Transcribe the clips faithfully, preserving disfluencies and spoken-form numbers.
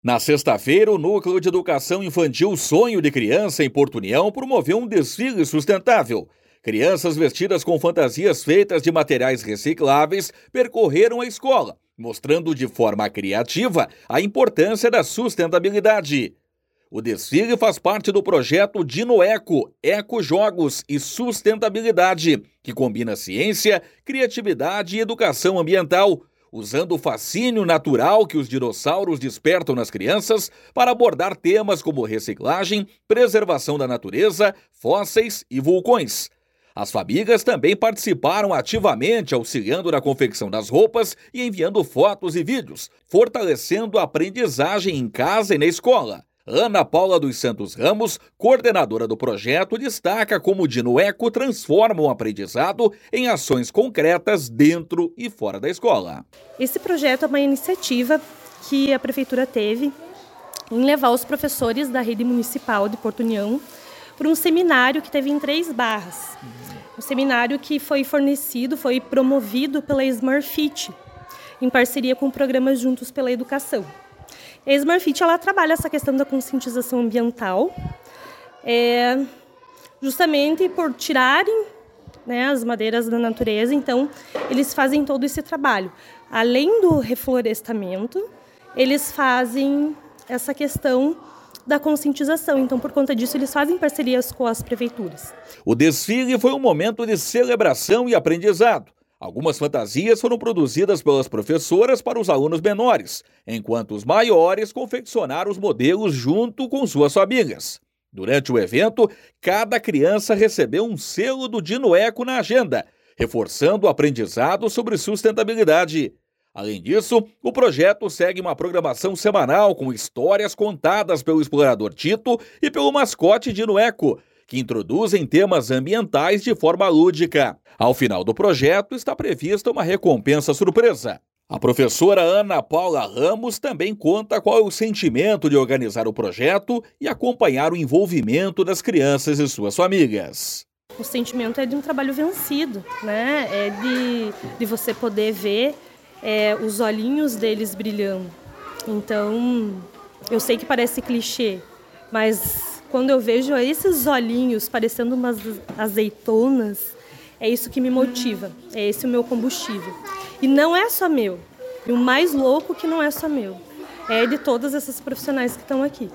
Na sexta-feira, o Núcleo de Educação Infantil Sonho de Criança, em Porto União, promoveu um desfile sustentável. Crianças vestidas com fantasias feitas de materiais recicláveis percorreram a escola, mostrando de forma criativa a importância da sustentabilidade. O desfile faz parte do projeto Dinoeco, Ecojogos e Sustentabilidade, que combina ciência, criatividade e educação ambiental, usando o fascínio natural que os dinossauros despertam nas crianças para abordar temas como reciclagem, preservação da natureza, fósseis e vulcões. As famílias também participaram ativamente, auxiliando na confecção das roupas e enviando fotos e vídeos, fortalecendo a aprendizagem em casa e na escola. Ana Paula dos Santos Ramos, coordenadora do projeto, destaca como o Dinoeco transforma o aprendizado em ações concretas dentro e fora da escola. Esse projeto é uma iniciativa que a Prefeitura teve em levar os professores da rede municipal de Porto União para um seminário que teve em Três Barras. Um seminário que foi fornecido, foi promovido pela Smurfit, em parceria com o programa Juntos pela Educação. A Smurfit, ela trabalha essa questão da conscientização ambiental, é, justamente por tirarem, né, as madeiras da natureza. Então, eles fazem todo esse trabalho. Além do reflorestamento, eles fazem essa questão da conscientização. Então, por conta disso, eles fazem parcerias com as prefeituras. O desfile foi um momento de celebração e aprendizado. Algumas fantasias foram produzidas pelas professoras para os alunos menores, enquanto os maiores confeccionaram os modelos junto com suas famílias. Durante o evento, cada criança recebeu um selo do Dinoeco na agenda, reforçando o aprendizado sobre sustentabilidade. Além disso, o projeto segue uma programação semanal com histórias contadas pelo explorador Tito e pelo mascote Dinoeco, que introduzem temas ambientais de forma lúdica. Ao final do projeto, está prevista uma recompensa surpresa. A professora Ana Paula Ramos também conta qual é o sentimento de organizar o projeto e acompanhar o envolvimento das crianças e suas famílias. O sentimento é de um trabalho vencido, né? É de, de você poder ver é, os olhinhos deles brilhando. Então, eu sei que parece clichê, mas quando eu vejo esses olhinhos parecendo umas azeitonas, é isso que me motiva, é esse o meu combustível. E não é só meu, e o mais louco que não é só meu, é de todas essas profissionais que estão aqui.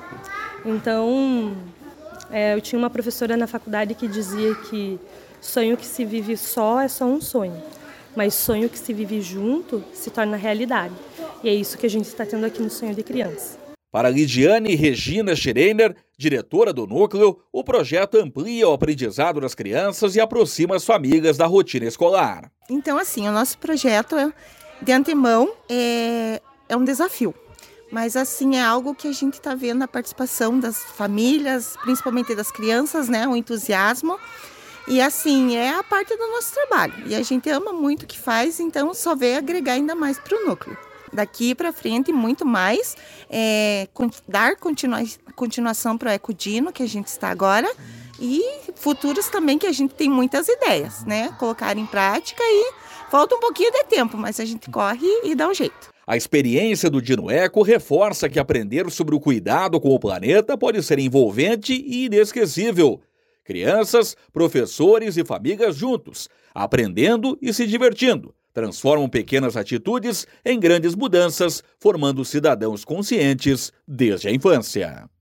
Então, é, eu tinha uma professora na faculdade que dizia que sonho que se vive só é só um sonho, mas sonho que se vive junto se torna realidade. E é isso que a gente está tendo aqui no Sonho de Criança. Para Lidiane Regina Schreiner, diretora do núcleo, o projeto amplia o aprendizado das crianças e aproxima as famílias da rotina escolar. Então, assim, o nosso projeto, de antemão, é, é um desafio. Mas, assim, é algo que a gente está vendo a participação das famílias, principalmente das crianças, né? O entusiasmo. E, assim, é a parte do nosso trabalho. E a gente ama muito o que faz, então só veio agregar ainda mais para o núcleo. Daqui para frente, muito mais, é, dar continua, continuação para o Ecodino, que a gente está agora, e futuros também, que a gente tem muitas ideias, né? Colocar em prática e falta um pouquinho de tempo, mas a gente corre e dá um jeito. A experiência do Dinoeco reforça que aprender sobre o cuidado com o planeta pode ser envolvente e inesquecível. Crianças, professores e famílias juntos, aprendendo e se divertindo, transformam pequenas atitudes em grandes mudanças, formando cidadãos conscientes desde a infância.